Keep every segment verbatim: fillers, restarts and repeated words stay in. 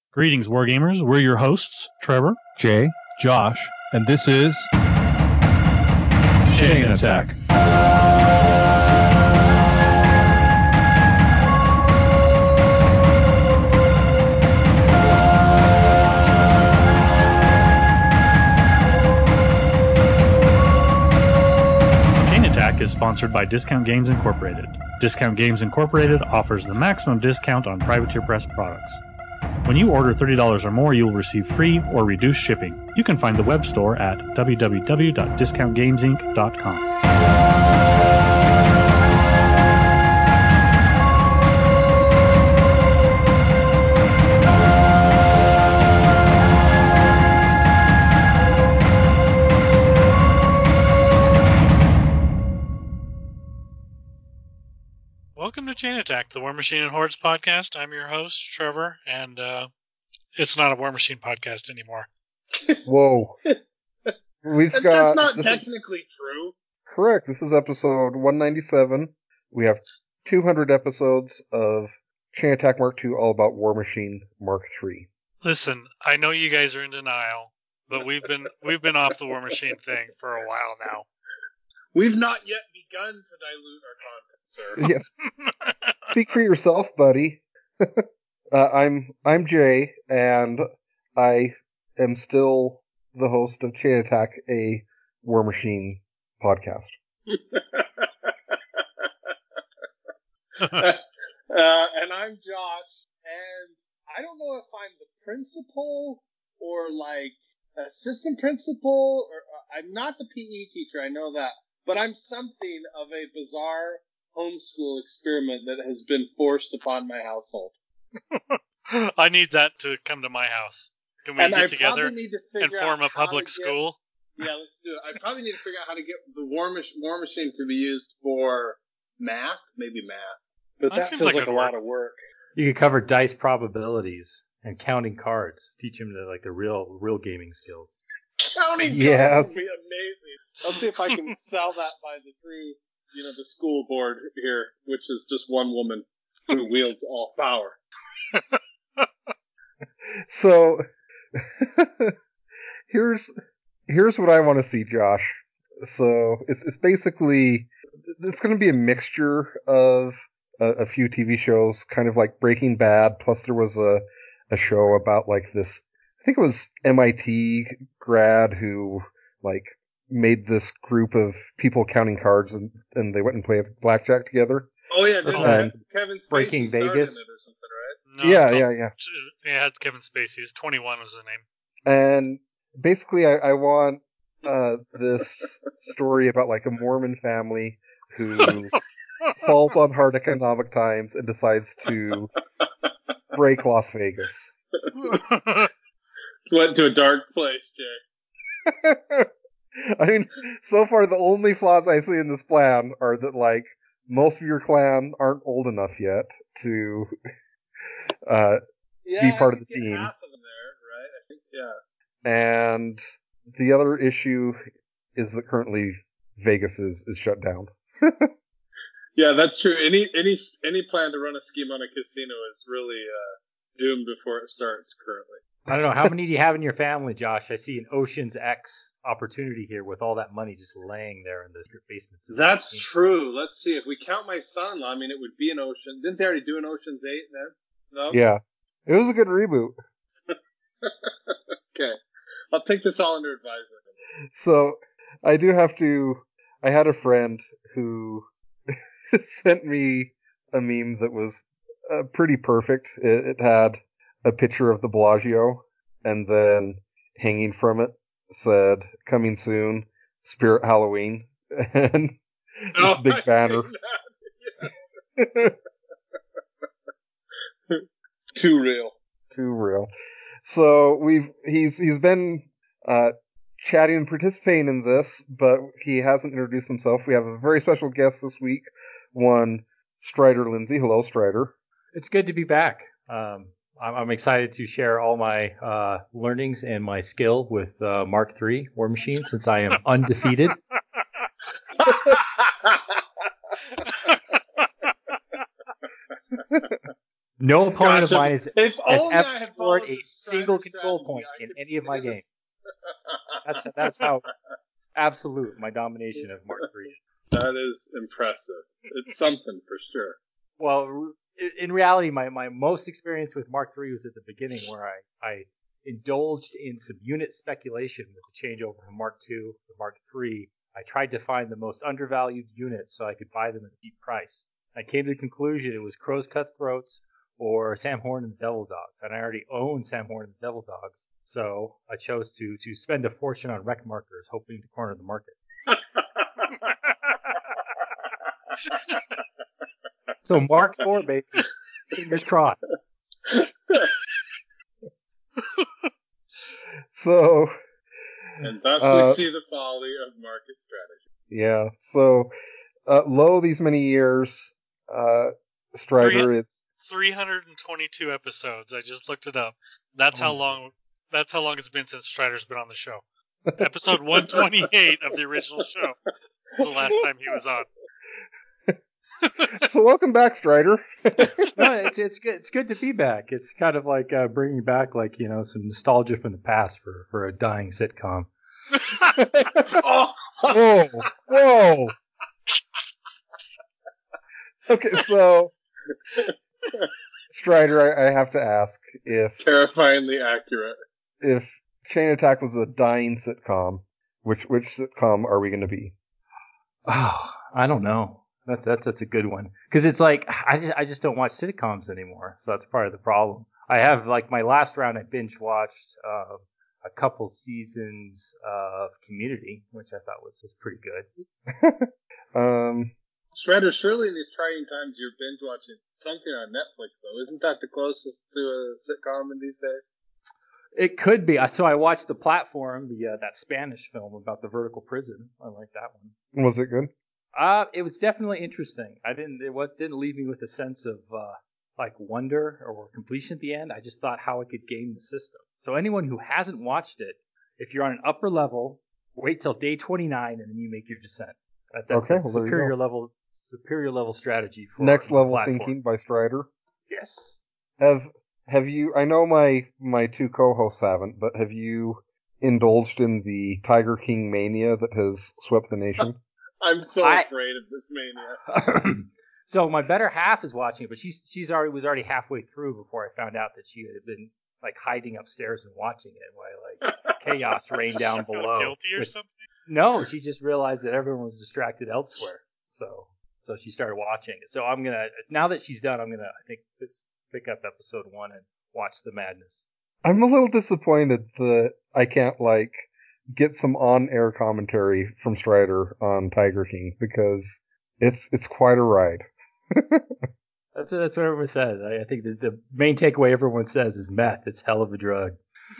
Greetings, Wargamers. We're your hosts, Trevor, Jay, Josh, and this is Chain Attack. Chain Attack is sponsored by Discount Games Incorporated. Discount Games Incorporated offers the maximum discount on Privateer Press products. When you order thirty dollars or more, you will receive free or reduced shipping. You can find the web store at w w w dot discount games inc dot com. Welcome to Chain Attack, the War Machine and Hordes podcast. I'm your host, Trevor, and uh, it's not a War Machine podcast anymore. Whoa. We've That- got. That's not this is- technically true. correct. This is episode one ninety-seven. We have two hundred episodes of Chain Attack Mark two, all about War Machine Mark three. Listen, I know you guys are in denial, but we've been we've been off the War Machine thing for a while now. We've not yet begun to dilute our content, sir. Yes. Speak for yourself, buddy. uh, I'm I'm Jay, and I am still the host of Chain Attack, a War Machine podcast. uh, and I'm Josh, and I don't know if I'm the principal or like assistant principal, or uh, I'm not the P E teacher. I know that, but I'm something of a bizarre homeschool experiment that has been forced upon my household. I need that to come to my house. Can we and I get together probably need to and figure form out a public how to get- school? Yeah, let's do it. I probably need to figure out how to get the War, mach- war Machine to be used for math, maybe math. But That that, seems feels like like, a it'd lot work. of work. You could cover dice probabilities and counting cards. Teach him the, like the real real gaming skills. Counting Yes. cards would be amazing. I'll see if I can sell that by the through, you know, the school board here, which is just one woman who wields all power. So here's here's what I want to see, Josh. So it's it's basically it's going to be a mixture of a, a few T V shows, kind of like Breaking Bad. Plus, there was a a show about like this. I think it was M I T grad who like made this group of people counting cards, and and they went and played blackjack together. Oh yeah, didn't And Kevin Spacey Breaking starred in Vegas? it or something, right? No, it's yeah, called- yeah, yeah. Yeah, it's Kevin Spacey's. twenty-one was his name. And basically, I, I want uh, this story about like a Mormon family who falls on hard economic times and decides to break Las Vegas. It went to a dark place, Jay. I mean, so far the only flaws I see in this plan are that like most of your clan aren't old enough yet to uh, Yeah, part I of the could get team. half of them there, right? I think, yeah. and the other issue is that currently Vegas is, is shut down. Yeah, that's true. Any any any plan to run a scheme on a casino is really uh, doomed before it starts currently. I don't know, how many do you have in your family, Josh? I see an Ocean's X opportunity here with all that money just laying there in the basements. of the That's team. true. Let's see. If we count my son-in-law, I mean, it would be an Ocean. Didn't they already do an Ocean's eight then? No? Yeah. It was a good reboot. Okay. I'll take this all under advisement. So I do have to. I had a friend who sent me a meme that was uh, pretty perfect. It, it had a picture of the Bellagio, and then hanging from it said, "Coming soon, Spirit Halloween," and it's Oh, a big I've banner. seen that. Too real. Too real. So we've he's he's been uh, chatting and participating in this, but he hasn't introduced himself. We have a very special guest this week, one Strider Lindsay. Hello, Strider. It's good to be back. Um, I'm, I'm excited to share all my uh, learnings and my skill with uh, Mark three War Machine, since I am undefeated. No opponent Gosh, of mine is If as only I ever had scored afford follows a the single Strider control strategy, point I in could any of my say games. this. That's that's how absolute my domination of Mark three is. That is impressive. It's something for sure. Well, r- in reality, my, my most experience with Mark three was at the beginning, where I, I indulged in some unit speculation with the changeover from Mark two to Mark three. I tried to find the most undervalued units so I could buy them at a cheap price. I came to the conclusion it was Crow's Cutthroats or Sam Horn and the Devil Dogs, and I already own Sam Horn and the Devil Dogs, so I chose to to spend a fortune on wreck markers, hoping to corner the market. So Mark four, baby, fingers crossed. So, And thus Uh, we see the folly of market strategy. yeah. So, uh, low these many years, uh, Strider, it's three hundred twenty-two episodes. I just looked it up. That's how long. That's how long it's been since Strider's been on the show. Episode one twenty-eight of the original show was the last time he was on. so welcome back, Strider. No, it's it's good. It's good to be back. It's kind of like uh, bringing back, like, you know, some nostalgia from the past for, for a dying sitcom. Oh, Whoa, whoa. Okay, so Strider, I, I have to ask if terrifyingly accurate. if Chain Attack was a dying sitcom, which which sitcom are we going to be? Oh, I don't know. That's that's that's a good one, because it's like I just I just don't watch sitcoms anymore, so that's part of the problem. I have, like, my last round I binge watched uh, a couple seasons of Community, which I thought was was pretty good. Um, Shredder, surely in these trying times you're binge watching something on Netflix, though. Isn't that the closest to a sitcom in these days? It could be. I So I watched The Platform, the uh, that Spanish film about the vertical prison. I like that one. was it good? Uh, it was definitely interesting. I didn't. It was, didn't leave me with a sense of uh, like wonder or completion at the end. I just thought how it could game the system. So anyone who hasn't watched it, if you're on an upper level, wait till day twenty-nine and then you make your descent. That, that's Okay, a well, there you superior go. level, superior level strategy for Next The Level Platform. Thinking by Strider. Yes. Have have you? I know my my two co-hosts haven't, but have you indulged in the Tiger King mania that has swept the nation? I'm so I- afraid of this mania. So my better half is watching it, but she's she's already was already halfway through before I found out that she had been, like, hiding upstairs and watching it while, like, chaos rained down below. Guilty or With- something? No, she just realized that everyone was distracted elsewhere. So so she started watching it. So I'm gonna now that she's done, I'm gonna I think let's pick up episode one and watch the madness. I'm a little disappointed that I can't like get some on-air commentary from Strider on Tiger King because it's it's quite a ride. That's that's what everyone says. I, I think the, the main takeaway everyone says is meth. It's hell of a drug.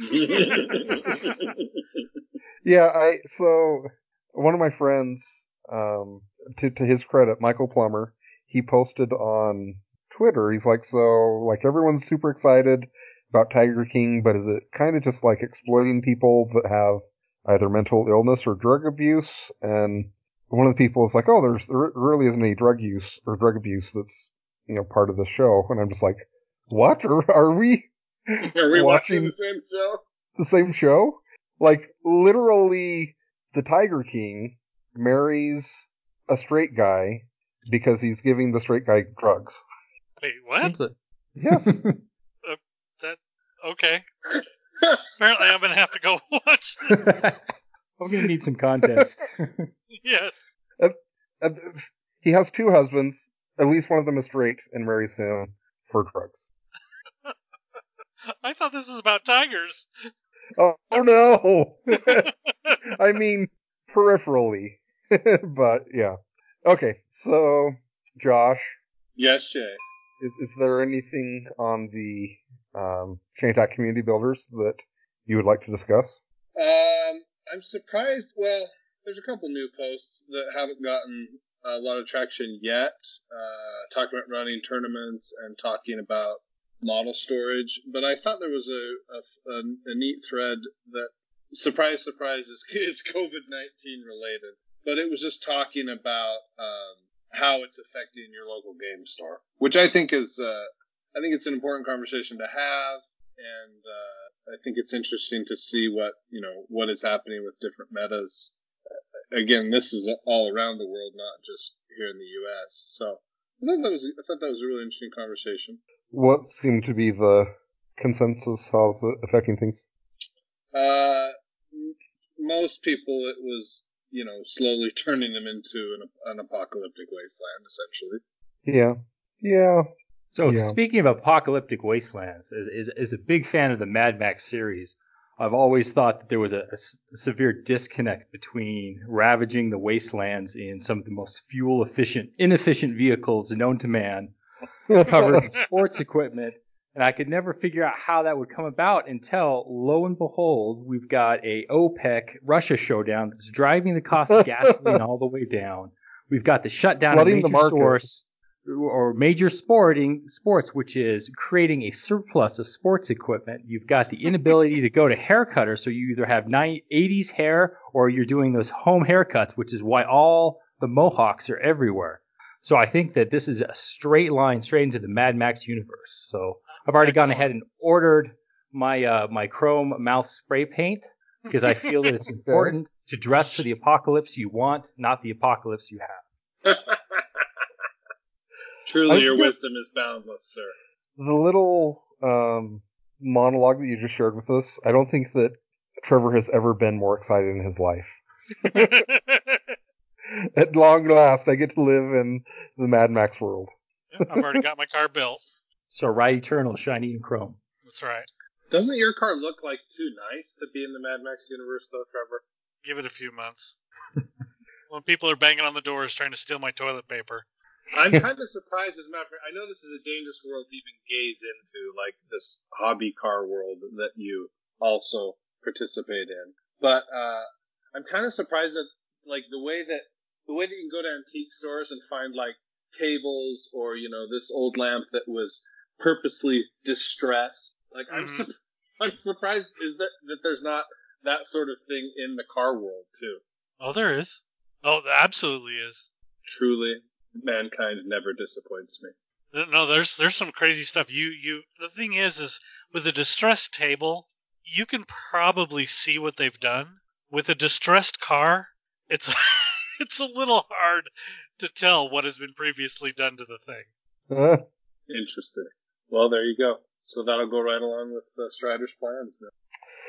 Yeah, I so one of my friends, um, to to his credit, Michael Plummer, he posted on Twitter. He's like, so like everyone's super excited about Tiger King, but is it kind of just like exploiting people that have either mental illness or drug abuse? And one of the people is like, oh, there's there really isn't any drug use or drug abuse that's, you know, part of the show. And I'm just like, what? Are, are we Are we watching watching the same show? the same show? Like, literally, the Tiger King marries a straight guy because he's giving the straight guy drugs. Wait, what? Seems like- Yes. That okay. Apparently, I'm gonna have to go watch this. I'm gonna need some context. Yes. Uh, he has two husbands. At least one of them is straight and marries him for drugs. I thought this was about tigers. Oh, oh no! I mean, peripherally. But, yeah. Okay, so, Josh, Yes, Jay. is is there anything on the um, Chain Attack Community Builders that you would like to discuss? Um, I'm surprised. Well, there's a couple new posts that haven't gotten a lot of traction yet. Uh, talking about running tournaments and talking about model storage. But I thought there was a, a, a, a neat thread that, surprise, surprise, is, is COVID nineteen related. But it was just talking about um, how it's affecting your local game store, which I think is, uh, I think it's an important conversation to have. and uh, I think it's interesting to see what you know what is happening with different metas. Again, this is all around the world, not just here in the U S. So I thought that was I thought that was a really interesting conversation. What seemed to be the consensus? How's it affecting things? Uh, m- most people, it was you know slowly turning them into an, an apocalyptic wasteland, essentially. Yeah, yeah. So Yeah. speaking of apocalyptic wastelands, as, as, as a big fan of the Mad Max series, I've always thought that there was a, a s- severe disconnect between ravaging the wastelands in some of the most fuel efficient, inefficient vehicles known to man, covered in sports equipment, and I could never figure out how that would come about until, lo and behold, we've got a OPEC Russia showdown that's driving the cost of gasoline all the way down. We've got the shutdown of Flooding the major market. source or major sporting sports, which is creating a surplus of sports equipment. You've got the inability to go to haircutters, so you either have eighties hair or you're doing those home haircuts, which is why all the mohawks are everywhere. So I think that this is a straight line straight into the Mad Max universe. So I've already Excellent. gone ahead and ordered my uh, my chrome mouth spray paint because I feel that it's important to dress for the apocalypse you want, not the apocalypse you have. Truly, I your get- wisdom is boundless, sir. The little um, monologue that you just shared with us, I don't think that Trevor has ever been more excited in his life. At long last, I get to live in the Mad Max world. I've already got my car built. So ride eternal, shiny and chrome. That's right. Doesn't your car look like too nice to be in the Mad Max universe, though, Trevor? Give it a few months. When people are banging on the doors trying to steal my toilet paper. I'm kind of surprised, as a matter of fact. I know this is a dangerous world to even gaze into, like this hobby car world that you also participate in. But uh, I'm kind of surprised that, like, the way that the way that you can go to antique stores and find like tables or you know this old lamp that was purposely distressed. Like, I'm Mhm. su- I'm surprised is that that there's not that sort of thing in the car world too. Oh, there is. Oh, there absolutely is. Truly, mankind never disappoints me. No, no, there's there's some crazy stuff. You you the thing is is with a distressed table, you can probably see what they've done. With a distressed car, it's it's a little hard to tell what has been previously done to the thing. Uh, Interesting. Well, there you go. So that'll go right along with uh, Strider's plans now.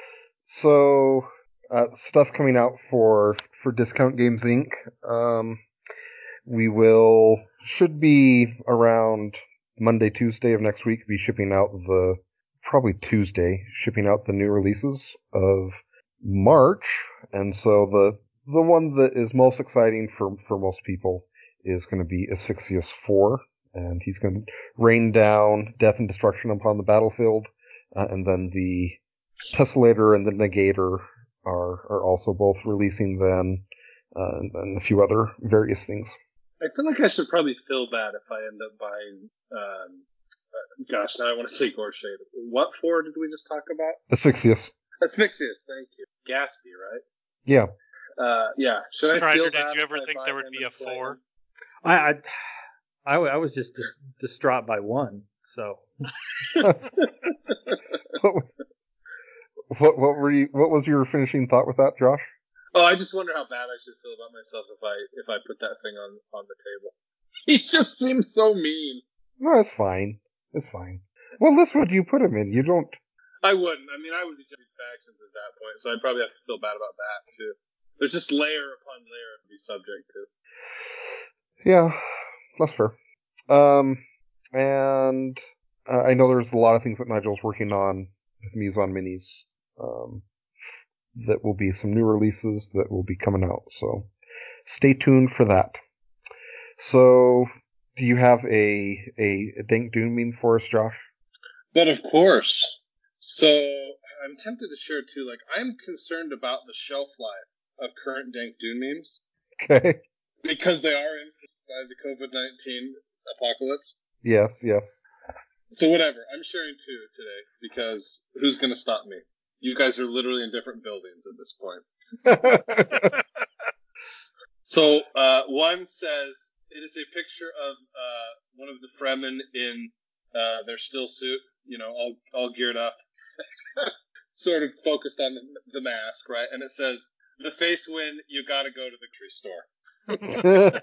so, uh, stuff coming out for for Discount Games Incorporated. Um, we will should be around Monday, Tuesday of next week. Be shipping out the probably Tuesday, shipping out the new releases of March, and so the the one that is most exciting for for most people is going to be Asphyxious four, and he's going to rain down death and destruction upon the battlefield, uh, and then the Tessellator and the Negator are are also both releasing then, uh, and, and a few other various things. I feel like I should probably feel bad if I end up buying. Um, uh, gosh, now I want to say Gorshade. What for did we just talk about? Asphyxious. Asphyxious. Thank you. Gatsby, right? Yeah. Uh, yeah. Should I Strider, feel did bad you if ever I think buy there would him be and a play four? him? I I, I, I was just dis- distraught by one. So What, what what were you? What was your finishing thought with that, Josh? Oh, I just wonder how bad I should feel about myself if I if I put that thing on on the table. He just seems so mean. No, it's fine. It's fine. What list would you put him in? You don't. I wouldn't. I mean, I would be jumping factions at that point, so I'd probably have to feel bad about that too. There's just layer upon layer to be subject to. Yeah, that's fair. Um, and uh, I know there's a lot of things that Nigel's working on with Muson Minis. Um, that will be some new releases that will be coming out. So stay tuned for that. So, do you have a a, a Dank Dune meme for us, Josh? But of course. So I'm tempted to share too. Like, I'm concerned about the shelf life of current Dank Dune memes Okay. because they are influenced by the COVID nineteen apocalypse. Yes. Yes. So whatever. I'm sharing two today because who's going to stop me? You guys are literally in different buildings at this point. So uh, one says it is a picture of uh, one of the Fremen in uh, their still suit, you know, all all geared up, sort of focused on the mask, right? And it says, "The face win, you gotta go to the tree store."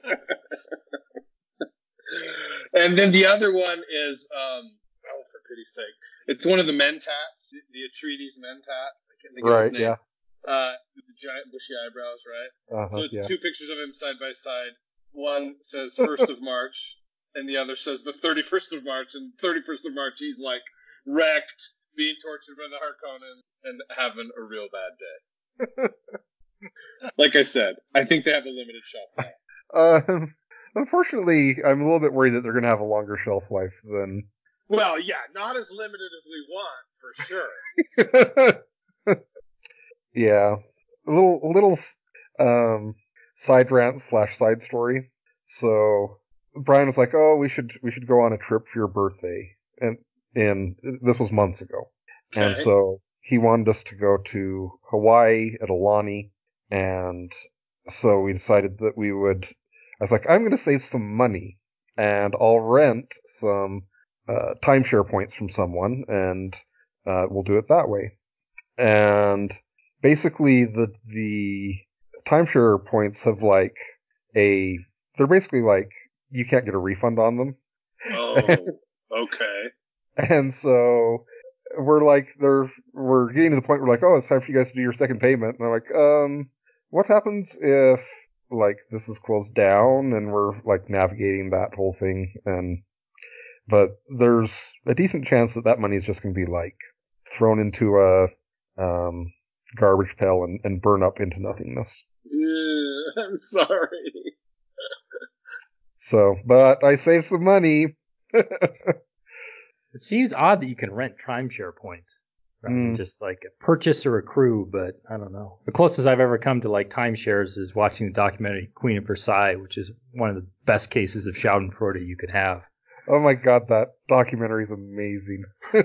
And then the other one is, um, oh, for pity's sake, it's one of the Mentats, the, the Atreides Mentat. I can't think of his Right, name. yeah. Uh, with the giant bushy eyebrows, right? Uh-huh, So it's yeah. two pictures of him side by side. One says first of March, and the other says the thirty-first of March. And thirty-first of March, he's like wrecked, being tortured by the Harkonnens, and having a real bad day. Like I said, I think they have a limited shelf life. Um, unfortunately, I'm a little bit worried that they're going to have a longer shelf life than. Well, yeah, not as limited as we want, for sure. Yeah, a little, a little um, side rant slash side story. So Brian was like, "Oh, we should we should go on a trip for your birthday," and and this was months ago, Okay. and so he wanted us to go to Hawaii at Aulani, and so we decided that we would. I was like, "I'm going to save some money, and I'll rent some uh, timeshare points from someone, and uh, we'll do it that way." And basically, the the timeshare points have like a they're basically like you can't get a refund on them. Oh, okay. And so we're like they're we're getting to the point where like, oh, it's time for you guys to do your second payment. And I'm like, um, what happens if like this is closed down and we're like navigating that whole thing? And but there's a decent chance that that money is just going to be like thrown into a um garbage pail and, and burn up into nothingness. Yeah, I'm sorry. So, but I saved some money. It seems odd that you can rent timeshare points rather than Mm. just like purchase or accrue, but I don't know. The closest I've ever come to like timeshares is watching the documentary Queen of Versailles, which is one of the best cases of Schadenfreude you could have. Oh my god, that documentary is amazing.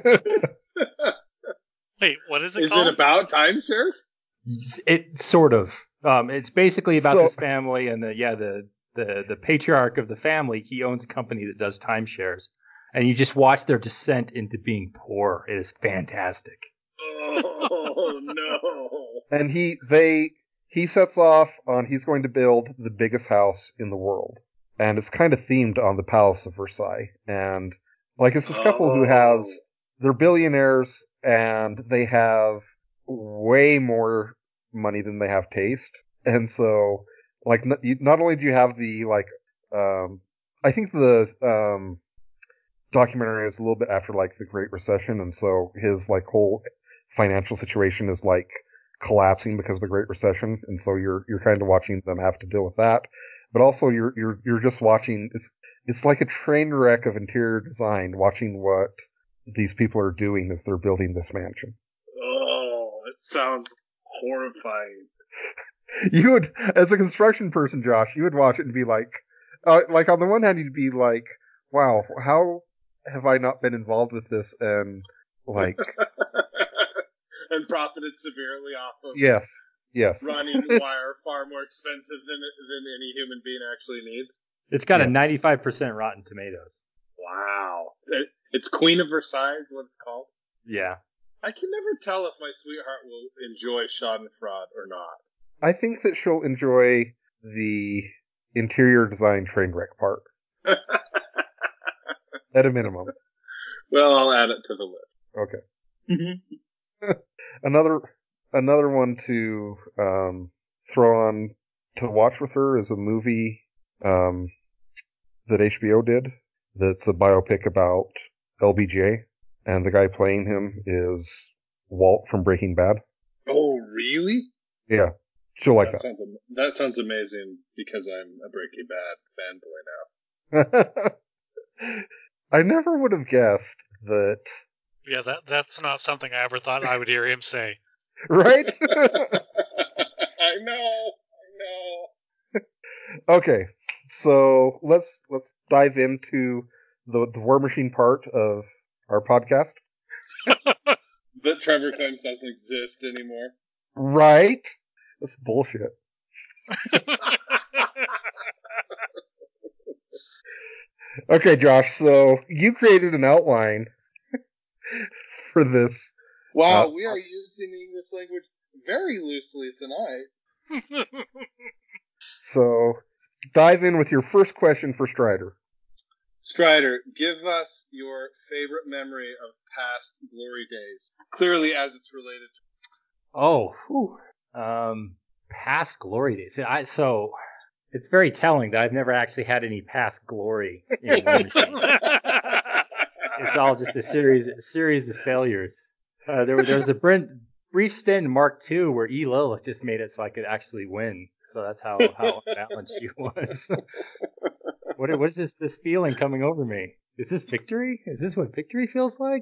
Wait, what is it Is called? it about timeshares? It sort of. Um, it's basically about So- this family and the yeah the, the the patriarch of the family. He owns a company that does timeshares, and you just watch their descent into being poor. It is fantastic. Oh, no. And he they he sets off on he's going to build the biggest house in the world. And it's kind of themed on the Palace of Versailles. And like it's this couple who has they're billionaires and they have way more money than they have taste. And so like not, you- not only do you have the like um I think the um documentary is a little bit after like the Great Recession, and so his like whole financial situation is like collapsing because of the Great Recession, and so you're you're kind of watching them have to deal with that. But also you're you're you're just watching it's it's like a train wreck of interior design, watching what these people are doing as they're building this mansion. Oh, it sounds horrifying. You would, as a construction person, Josh, you would watch it and be like, uh, like on the one hand, you'd be like, wow, how have I not been involved with this? And like, And profited severely off of yes, yes. running wire far more expensive than than any human being actually needs. It's got Yeah. a ninety-five percent Rotten Tomatoes. Wow. It, it's Queen of Versailles is what it's called. Yeah. I can never tell if my sweetheart will enjoy Schadenfreude or not. I think that she'll enjoy the interior design train wreck part at a minimum. Well, I'll add it to the list. Okay. Mm-hmm. Another another one to um, throw on to watch with her is a movie um, that H B O did. That's a biopic about L B J, and the guy playing him is Walt from Breaking Bad. Oh, really? Yeah, she'll like that that. sounds am- that sounds amazing because I'm a Breaking Bad fanboy now. I never would have guessed that, Yeah, that that's not something I ever thought I would hear him say. right? I know, I know. Okay, so let's let's dive into the the War Machine part of our podcast. That Trevor claims doesn't exist anymore. Right? That's bullshit. Okay, Josh, so you created an outline for this Wow, Uh, we are using the English language very loosely tonight. So dive in with your first question for Strider. Strider, give us your favorite memory of past glory days. Clearly, as it's related to. Oh, whew. Um, past glory days. I, so it's very telling that I've never actually had any past glory in War Machine. It's all just a series, a series of failures. Uh, there, there was a brief, brief stint in Mark two where E. Lilith just made it so I could actually win. So that's how, how unbalanced she was. What, what is this, this feeling coming over me? Is this victory? Is this what victory feels like?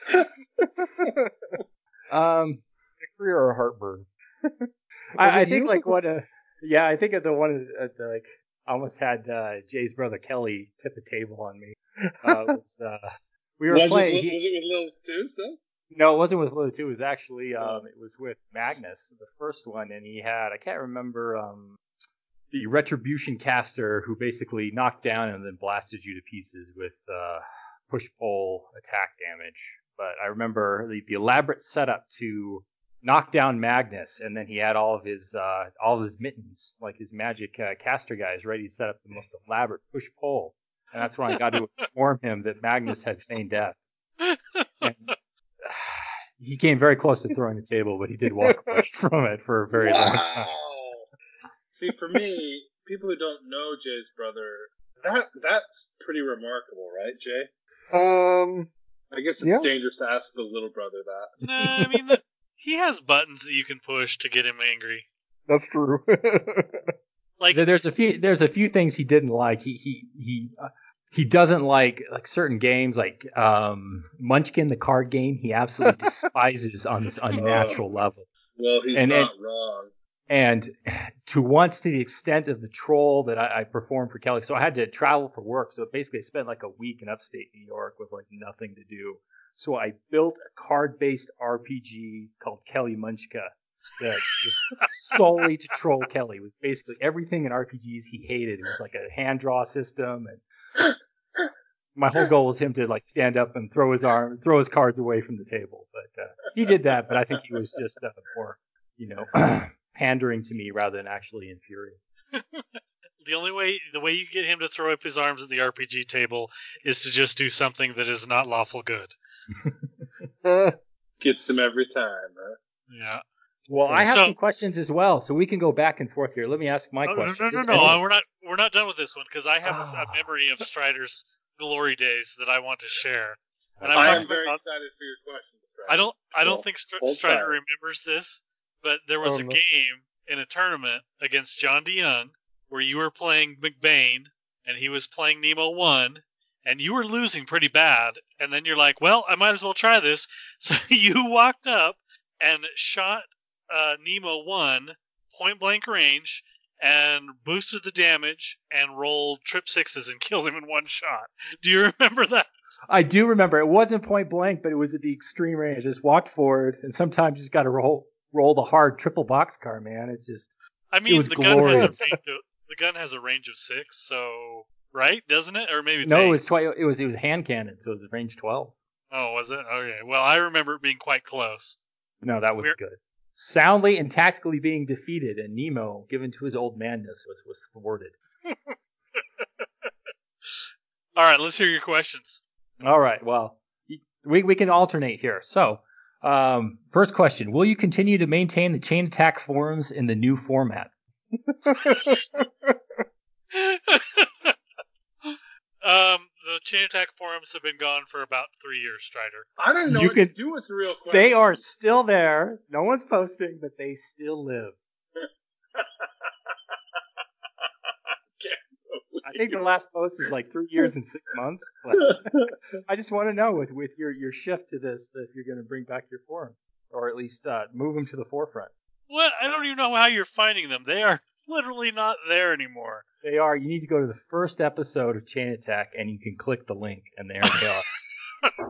um, Victory or heartburn? I, I think you? like what a, yeah, I think of the one, uh, the, like, I almost had, uh, Jay's brother Kelly tip a table on me. Uh, it was, uh, we were was playing. It, he, was it with Lilith too still? No, it wasn't with Lilith two. It was actually, um, it was with Magnus, the first one, and he had, I can't remember, um, the Retribution caster who basically knocked down and then blasted you to pieces with, uh, push-pull attack damage. But I remember the, the elaborate setup to knock down Magnus, and then he had all of his, uh, all of his mittens, like his magic, uh, caster guys, ready to set up the most elaborate push-pull. And that's when I got to inform him that Magnus had feigned death. And he came very close to throwing the table, but he did walk away from it for a very wow. long time. See, for me, people who don't know Jay's brother, that that's pretty remarkable, right, Jay? Um, I guess it's yeah. dangerous to ask the little brother that. No, I mean, the, he has buttons that you can push to get him angry. That's true. Like, there's a few, there's a few things he didn't like. He he he. Uh, He doesn't like like certain games like um, Munchkin, the card game. He absolutely despises on this unnatural oh, level. Well, he's and, not and, wrong. And to once to the extent of the troll that I, I performed for Kelly, so I had to travel for work. So basically, I spent like a week in upstate New York with like nothing to do. So I built a card-based R P G called Kelly Munchka that was solely to troll Kelly. It was basically everything in R P Gs he hated. It was like a hand draw system, and my whole goal was him to like stand up and throw his arm, throw his cards away from the table. But uh, he did that. But I think he was just uh, more, you know, pandering to me rather than actually infuriating. The only way, the way you get him to throw up his arms at the R P G table is to just do something that is not lawful good. Gets him every time, huh? Yeah. Well, I have so, some questions as well, so we can go back and forth here. Let me ask my oh, question. No, no, no, no. no. We're not. We're not done with this one because I have oh. a, a memory of Strider's glory days that I want to share. And I'm I am very about, excited for your questions, Strider. I don't. I don't so, think Str- Strider time. remembers this, but there was oh, a no. game in a tournament against John DeYoung where you were playing McBain and he was playing Nemo one. And you were losing pretty bad, and then you're like, well, I might as well try this. So you walked up and shot uh, Nemo one point blank range and boosted the damage and rolled trip sixes and killed him in one shot. Do you remember that? I do remember. It wasn't point blank, but it was at the extreme range. I just walked forward, and sometimes you just got to roll roll the hard triple boxcar, man. It's just, I mean, it was the glorious. gun has a range of, the gun has a range of six, so. Right, doesn't it? Or maybe it's no, eight. it was twi- It was it was hand cannon, so it was range twelve. Oh, was it? Okay. Well, I remember it being quite close. No, that was We're... good. Soundly and tactically being defeated, and Nemo, given to his old madness, was was thwarted. All right, let's hear your questions. All right. Well, we we can alternate here. So, um, first question: will you continue to maintain the Chain Attack forums in the new format? Um, the Chain Attack forums have been gone for about three years, Strider. I don't know you what could, to do with real questions. They are still there. No one's posting, but they still live. I think the last post is like three years and six months. But I just want to know with, with your, your shift to this, if you're going to bring back your forums, or at least uh, move them to the forefront. What? I don't even know how you're finding them. They are literally not there anymore. They are. You need to go to the first episode of Chain Attack, and you can click the link, and there they are.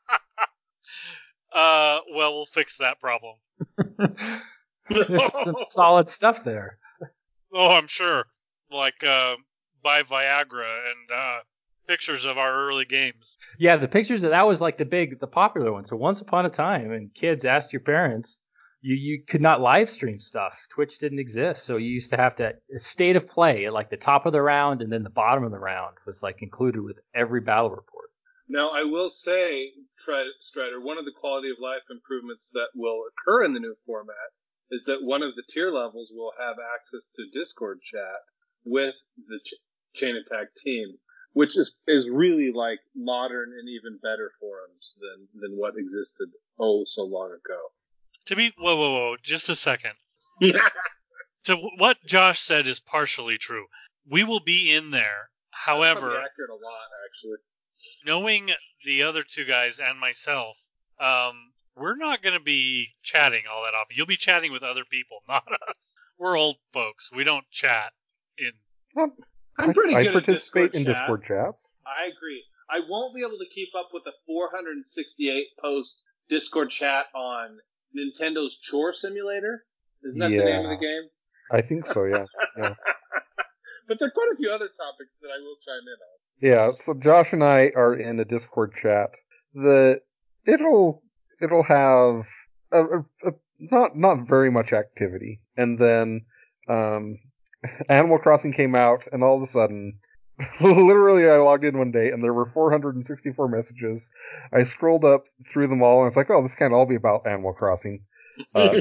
uh, well, we'll fix that problem. There's some solid stuff there. Oh, I'm sure. Like, uh, buy Viagra and uh, pictures of our early games. Yeah, the pictures of that was like the big, the popular one. So once upon a time, and kids asked your parents, you you could not live stream stuff. Twitch didn't exist, so you used to have to state of play at like the top of the round and then the bottom of the round was like included with every battle report. Now, I will say, Strider, one of the quality of life improvements that will occur in the new format is that one of the tier levels will have access to Discord chat with the ch- Chain Attack team, which is, is really like modern and even better forums than, than what existed oh so long ago. To be, whoa, whoa, whoa, just a second. To what Josh said is partially true. We will be in there. However, that's accurate a lot, actually. Knowing the other two guys and myself, um, we're not going to be chatting all that often. You'll be chatting with other people, not us. We're old folks. We don't chat in. Well, I'm pretty I, good I participate at Discord in chat. Discord chats. I agree. I won't be able to keep up with the four hundred sixty-eight post Discord chat on Nintendo's Chore Simulator. Isn't that Yeah. the name of the game? I think so, yeah. yeah. But there are quite a few other topics that I will chime in on. Yeah, so Josh and I are in a Discord chat. The it'll it'll have a, a, a, not not very much activity, and then um, Animal Crossing came out, and all of a sudden, literally, I logged in one day, and there were four hundred sixty-four messages. I scrolled up through them all, and it's like, oh, this can't all be about Animal Crossing. Uh,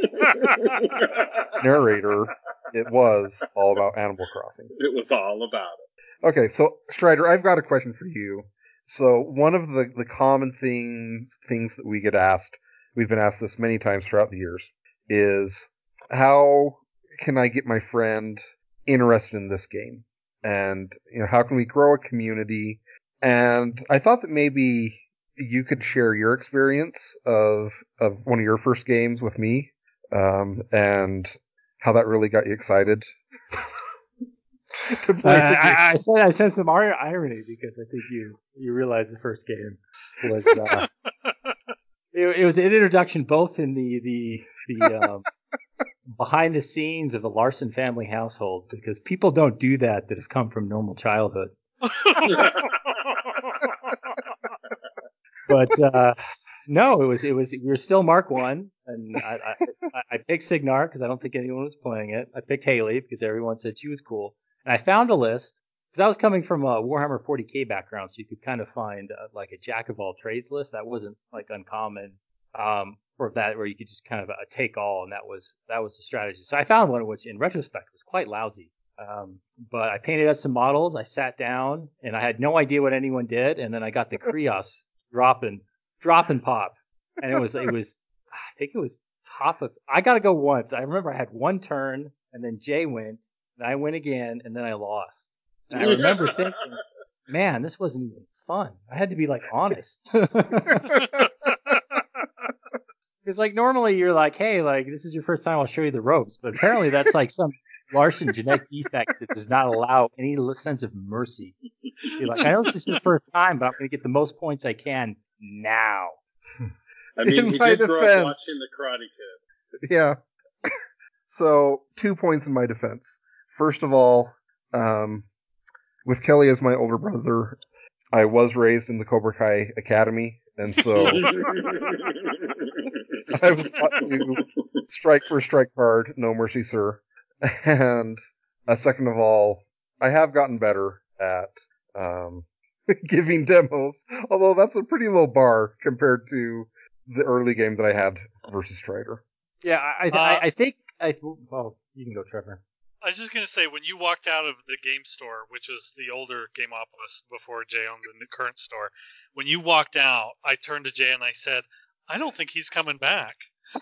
narrator, it was all about Animal Crossing. It was all about it. Okay, so Strider, I've got a question for you. So one of the, the common things things that we get asked, we've been asked this many times throughout the years, is how can I get my friend interested in this game? And you know, how can we grow a community? And I thought that maybe you could share your experience of of one of your first games with me, um, and how that really got you excited. Uh, I, I said I said some irony because I think you you realize the first game was uh, it, it was an introduction both in the the the um, behind the scenes of the Larson family household, because people don't do that that have come from normal childhood. But uh, no, it was it was we were still Mark One, and I I, I picked Signar because I don't think anyone was playing it. I picked Haley because everyone said she was cool. And I found a list, because I was coming from a Warhammer forty K background, so you could kind of find uh, like a jack of all trades list. That wasn't like uncommon, um, for that, where you could just kind of uh, take all, and that was that was the strategy. So I found one which, in retrospect, was quite lousy. Um, but I painted up some models. I sat down, and I had no idea what anyone did, and then I got the Krios dropping, dropping pop, and it was it was I think it was top of. I got to go once. I remember I had one turn, and then Jay went. And I went again, and then I lost. And I remember thinking, man, this wasn't even fun. I had to be, like, honest. Because, like, normally you're like, hey, like, this is your first time, I'll show you the ropes. But apparently that's, like, some Larson genetic defect that does not allow any sense of mercy. You're like, I know this is your first time, but I'm going to get the most points I can now. I mean, In he my did grow defense, up watching The Karate Kid. Yeah. So, two points in my defense. First of all, um, with Kelly as my older brother, I was raised in the Cobra Kai Academy, and so I was taught to strike for strike hard, no mercy, sir. And uh, second of all, I have gotten better at um, giving demos, although that's a pretty low bar compared to the early game that I had versus Strider. Yeah, I, Uh, I, I think. I, well, you can go, Trevor. I was just going to say, when you walked out of the game store, which was the older Gameopolis before Jay owned the current store, when you walked out, I turned to Jay and I said, I don't think he's coming back.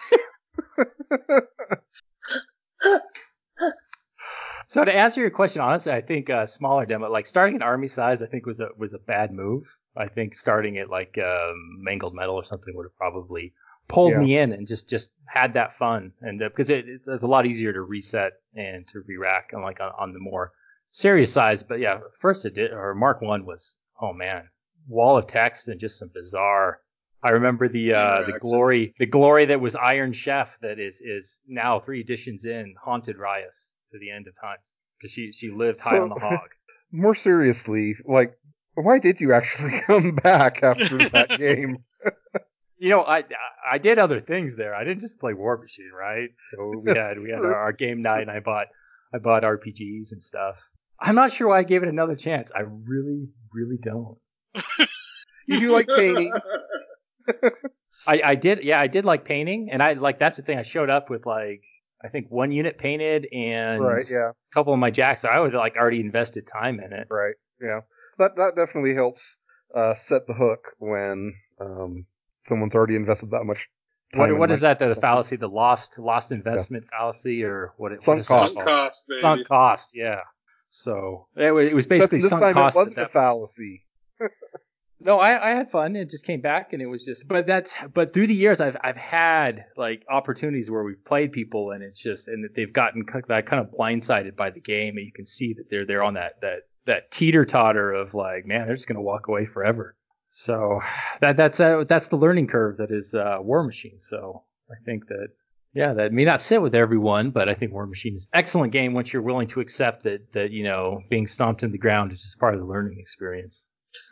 So to answer your question, honestly, I think uh, smaller demo, like starting at army size, I think was a was a bad move. I think starting at like um, Mangled Metal or something would have probably pulled Yeah. me in and just, just had that fun. And uh, because it, it's, it's a lot easier to reset and to re-rack on like on, on the more serious size. But yeah, first it did, or Mark One was, oh man, wall of text and just some bizarre. I remember the uh, the glory the glory that was Iron Chef that is is now three editions in haunted Rias to the end of times because she she lived high So- on the hog. More seriously, like, Why did you actually come back after that game? You know, I I did other things there. I didn't just play War Machine, right? So we had we had our, our game night, and I bought I bought R P Gs and stuff. I'm not sure why I gave it another chance. I really, really don't. You do like painting. I, I did, yeah, I did like painting, and I like that's the thing. I showed up with like I think one unit painted and Right, yeah. a couple of my jacks. So I would like already invested time in it. Right, yeah. That that definitely helps uh, set the hook when um, someone's already invested that much time. What and what is money. that? The, the fallacy, the lost lost investment fallacy, or what? It, Sunk what is cost. that Sunk called? cost, baby. Sunk cost, yeah. So it, wa- it was basically Except this sunk time cost. it wasn't at a that fallacy. No, I, I had fun. It just came back, and it was just. But that's. But through the years, I've I've had like opportunities where we've played people, and it's just, and that they've gotten kind of kind of blindsided by the game, and you can see that they're they're on that that that teeter totter of like, man, they're just gonna walk away forever. So that that's uh, that's the learning curve that is uh, War Machine. So I think that. Yeah, that may not sit with everyone, but I think War Machine is an excellent game once you're willing to accept that that you know being stomped in the ground is just part of the learning experience.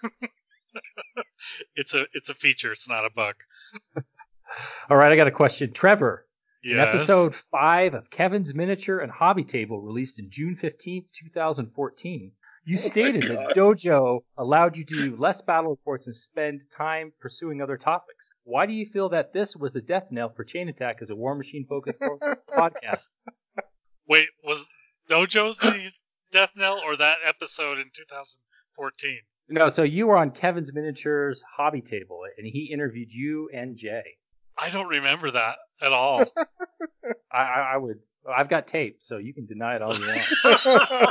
It's a it's a feature. It's not a bug. All right, I got a question. Trevor, in Yes. episode five of Kevin's Miniature and Hobby Table, released in June fifteenth, twenty fourteen, you stated that Dojo allowed you to do less battle reports and spend time pursuing other topics. Why do you feel that this was the death knell for Chain Attack as a War Machine-focused po- podcast? Wait, was Dojo the death knell or that episode in two thousand fourteen? No, so you were on Kevin's Miniatures Hobby Table, and he interviewed you and Jay. I don't remember that at all. I, I, I would. I've got tape, so you can deny it all you want.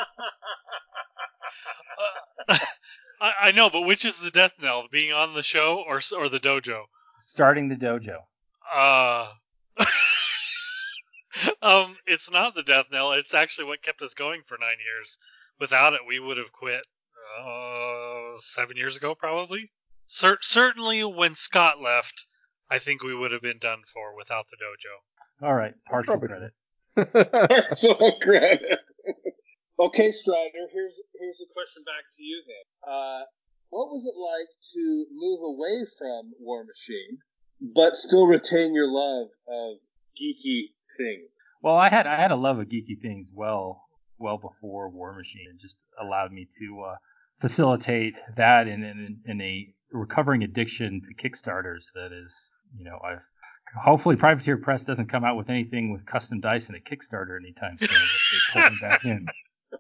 I, I know, but which is the death knell? Being on the show or or the dojo? Starting the dojo. Uh, um, it's not the death knell. It's actually what kept us going for nine years. Without it, we would have quit. Uh, seven years ago, probably. Cer- certainly, when Scott left, I think we would have been done for without the dojo. All right, partial Probably. credit. So credit. Okay, Strider, here's here's a question back to you then. Uh, what was it like to move away from War Machine, but still retain your love of geeky things? Well, I had I had a love of geeky things well well before War Machine. It just allowed me to uh, facilitate that in, in in a recovering addiction to Kickstarters. That is, you know, I've hopefully Privateer Press doesn't come out with anything with custom dice in a Kickstarter anytime soon. If they pull me back in.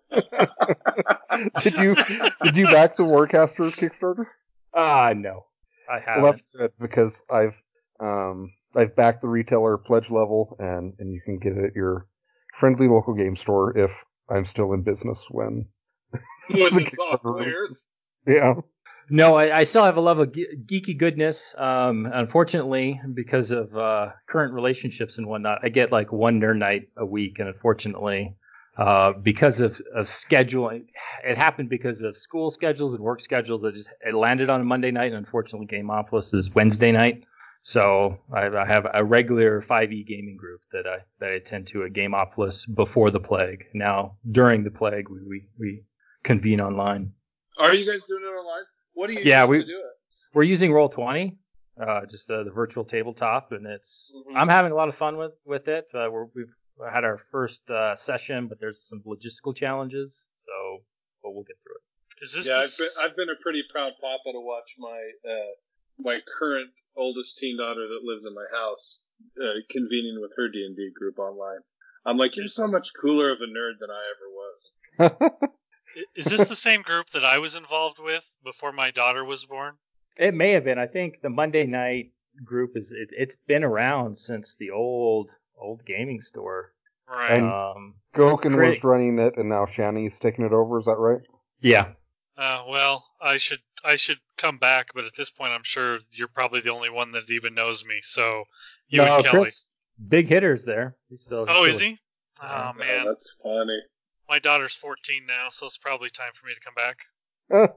did you did you back the Warcaster Kickstarter? Ah, uh, no, I haven't. Well, that's good because I've um I've backed the retailer pledge level, and and you can get it at your friendly local game store if I'm still in business when When the the talk Kickstarter clears. releases. Yeah. No, I, I still have a love of ge- geeky goodness. Um, unfortunately, because of uh, current relationships and whatnot, I get like one nerd night a week, and unfortunately, uh, because of, of scheduling, it happened because of school schedules and work schedules. It just it landed on a Monday night, and unfortunately, Gameopolis is Wednesday night. So I, I have a regular five E gaming group that I that I attend to at Gameopolis before the plague. Now during the plague, we we, we convene online. Are you guys doing it online? What do you Yeah, use we- to do it? We're using Roll twenty, uh, just uh, the virtual tabletop, and it's Mhm. I'm having a lot of fun with with it. Uh, we're, we've had our first uh, session, but there's some logistical challenges, so but we'll get through it. Is this Yeah, the I've been I've been a pretty proud papa to watch my uh, my current oldest teen daughter that lives in my house uh, convening with her D and D group online. I'm like, you're so much cooler of a nerd than I ever was. Is this the same group that I was involved with before my daughter was born? It may have been. I think the Monday night group is it, it's been around since the old old gaming store. Right. And Um, Goken Crit- was running it, and now Shani's taking it over. Is that right? yeah. Uh, well, I should I should come back, but at this point, I'm sure you're probably the only one that even knows me. So you No, and Kelly. Chris, big hitters there. He's still. he's Oh, still is a- he? Oh Oh, man, that's funny. my daughter's fourteen now, so it's probably time for me to come back.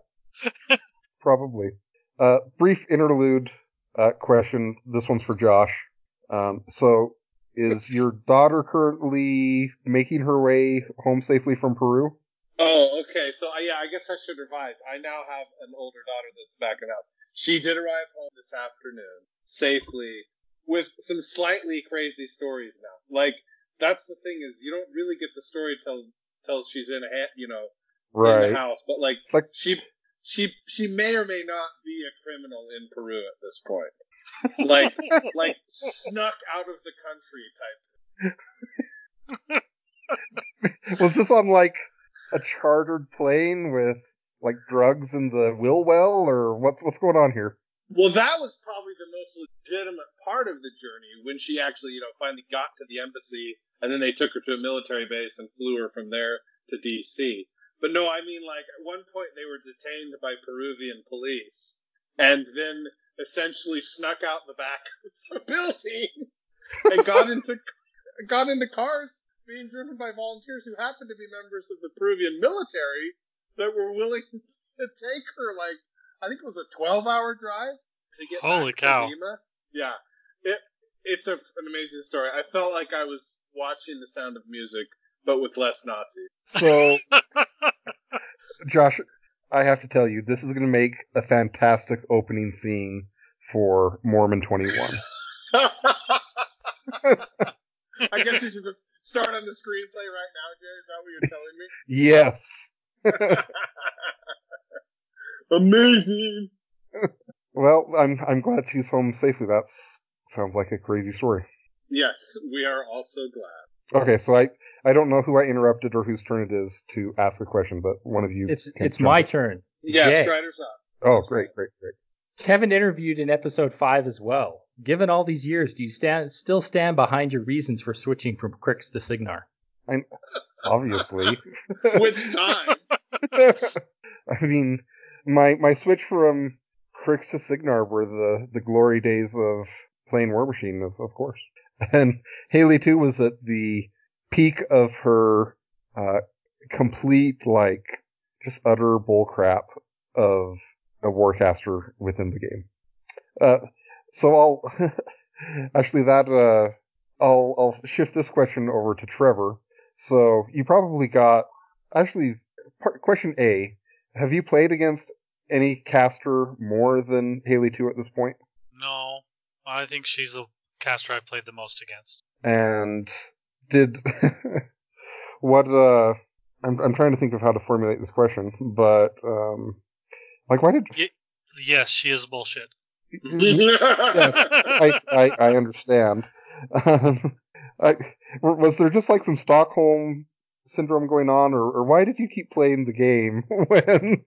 Probably. Uh, brief interlude uh, question. This one's for Josh. Um, so, is your daughter currently making her way home safely from Peru? Oh, okay. So, uh, yeah, I guess I should revise. I now have an older daughter that's back in the house. She did arrive home this afternoon safely with some slightly crazy stories now. Like, that's the thing is you don't really get the story till till she's in a ha- you know in Right. the house. But like, It's like she she she may or may not be a criminal in Peru at this point. Like like snuck out of the country type. was this on like a chartered plane with like drugs in the wheel well, or what's what's going on here? Well, that was probably the most legitimate part of the journey when she actually, you know, finally got to the embassy, and then they took her to a military base and flew her from there to D C. But no, I mean, like, at one point they were detained by Peruvian police, and then essentially snuck out the back of the building and got into got into cars being driven by volunteers who happened to be members of the Peruvian military that were willing to take her, like, I think it was a twelve-hour drive to get Holy back cow. to Lima. Yeah, it it's a, an amazing story. I felt like I was watching The Sound of Music, but with less Nazis. So, Josh, I have to tell you, this is going to make a fantastic opening scene for Mormon twenty-one. I guess you should just start on the screenplay right now, Jerry. Is that what you're telling me? Yes. Amazing. Well, I'm I'm glad she's home safely. That's sounds like a crazy story. Yes, we are also glad. Okay, so I I don't know who I interrupted or whose turn it is to ask a question, but one of you. It's can it's jump my in. turn. Yeah, Jay. Strider's up. Oh, great, great, great. Kevin interviewed in episode five as well. Given all these years, do you stand still stand behind your reasons for switching from Crix to Signar? I'm obviously. With time. I mean, my my switch from Crix to Signar were the, the glory days of playing War Machine, of, of course. And Haley too was at the peak of her uh, complete, like, just utter bullcrap of a Warcaster within the game. Uh, so I'll actually that uh, I'll I'll shift this question over to Trevor. So you probably got actually part, question A. Have you played against any caster more than Haley two at this point? No, I think she's the caster I played the most against. And did what? Uh, I'm I'm trying to think of how to formulate this question, but um, like why did? Y- yes, she is bullshit. Yes, I, I I understand. Um, I, was there just like some Stockholm syndrome going on, or, or why did you keep playing the game when?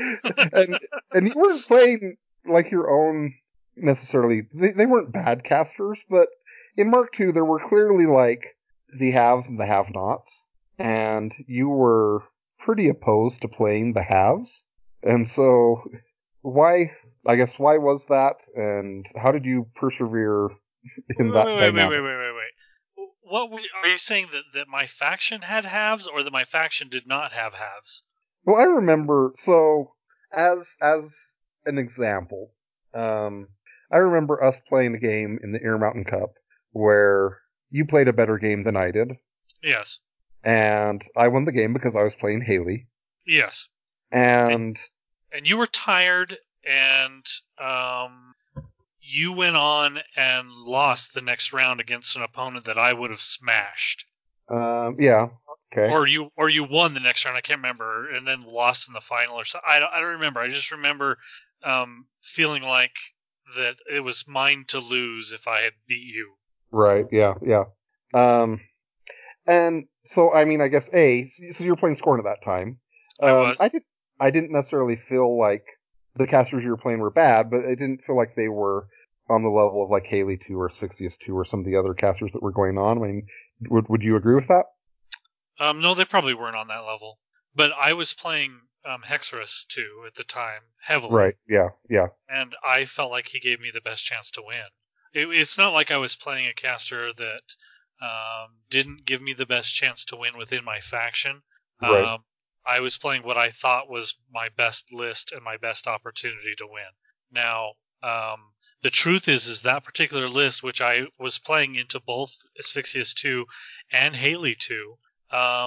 and and you weren't playing like your own necessarily. They they weren't bad casters, but in Mark two there were clearly like the haves and the have-nots, and you were pretty opposed to playing the haves, and so why? I guess why was that, and how did you persevere in wait, that wait, wait, dynamic? wait, wait, wait, wait. What were you, are you saying that, that my faction had halves, or that my faction did not have halves? Well, I remember. So, as as an example, um, I remember us playing a game in the Air Mountain Cup where you played a better game than I did, Yes, and I won the game because I was playing Haley, yes. and And you were tired, and um, you went on and lost the next round against an opponent that I would have smashed. um, yeah, okay, Or you, or you won the next round. I can't remember, and then lost in the final or something. I don't, I don't remember. I just remember um, feeling like that it was mine to lose if I had beat you. right, yeah, yeah, um, and so I mean, I guess A. So you were playing Scorn at that time. Um, I was. I did. I didn't necessarily feel like the casters you were playing were bad, but I didn't feel like they were on the level of like Haley two or Asphyxious two or some of the other casters that were going on. I mean, would would you agree with that? Um, no, they probably weren't on that level. But I was playing um, Hexerus too at the time heavily. Right. Yeah. Yeah. And I felt like he gave me the best chance to win. It, it's not like I was playing a caster that um, didn't give me the best chance to win within my faction. Right. Um, I was playing what I thought was my best list and my best opportunity to win. Now, um, the truth is, is that particular list, which I was playing into both Asphyxious two and Haley two, um,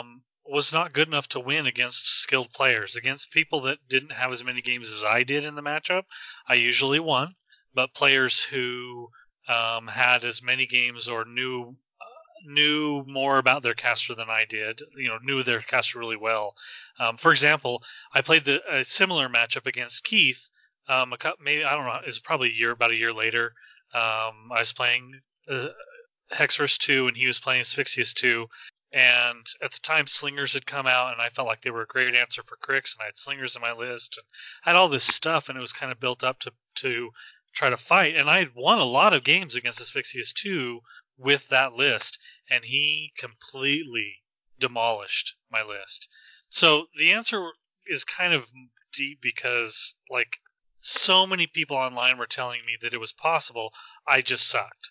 was not good enough to win against skilled players. Against people that didn't have as many games as I did in the matchup, I usually won. But players who um, had as many games or knew knew more about their caster than I did, you know, knew their caster really well. Um, for example, I played the, a similar matchup against Keith. Um, a couple, maybe I don't know. It was probably a year, about a year later. Um, I was playing uh, Hexorus two, and he was playing Asphyxious two. And at the time, Slingers had come out, and I felt like they were a great answer for Crix, and I had Slingers in my list, and I had all this stuff, and it was kind of built up to to try to fight. And I had won a lot of games against Asphyxious two with that list, and he completely demolished my list. So the answer is kind of deep because, like, so many people online were telling me that it was possible. I just sucked.